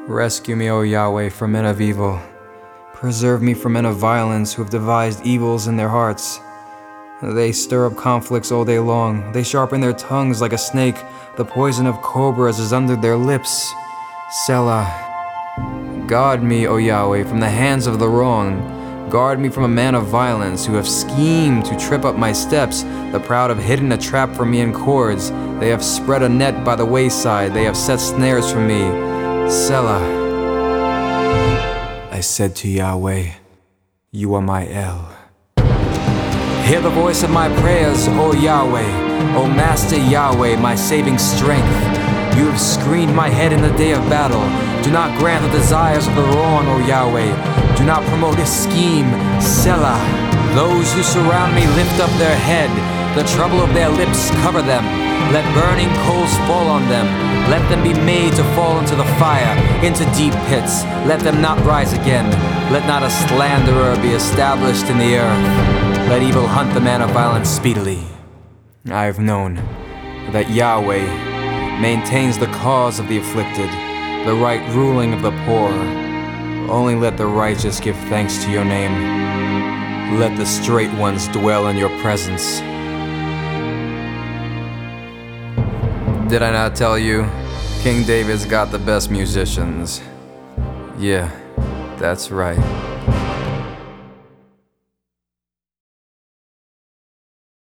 Rescue me, O Yahweh, from men of evil. Preserve me from men of violence who have devised evils in their hearts. They stir up conflicts all day long. They sharpen their tongues like a snake. The poison of cobras is under their lips. Selah. Guard me, O Yahweh, from the hands of the wrong. Guard me from a man of violence who have schemed to trip up my steps. The proud have hidden a trap for me in cords. They have spread a net by the wayside. They have set snares for me. Selah. I said to Yahweh, you are my El. Hear the voice of my prayers, O Yahweh, O Master Yahweh, my saving strength. You have screened my head in the day of battle. Do not grant the desires of the wrong, O Yahweh. Do not promote his scheme, Selah. Those who surround me lift up their head. The trouble of their lips cover them. Let burning coals fall on them. Let them be made to fall into the fire, into deep pits. Let them not rise again. Let not a slanderer be established in the earth. Let evil hunt the man of violence speedily. I have known that Yahweh maintains the cause of the afflicted, the right ruling of the poor. Only let the righteous give thanks to your name. Let the straight ones dwell in your presence. Did I not tell you? King David's got the best musicians. Yeah, that's right.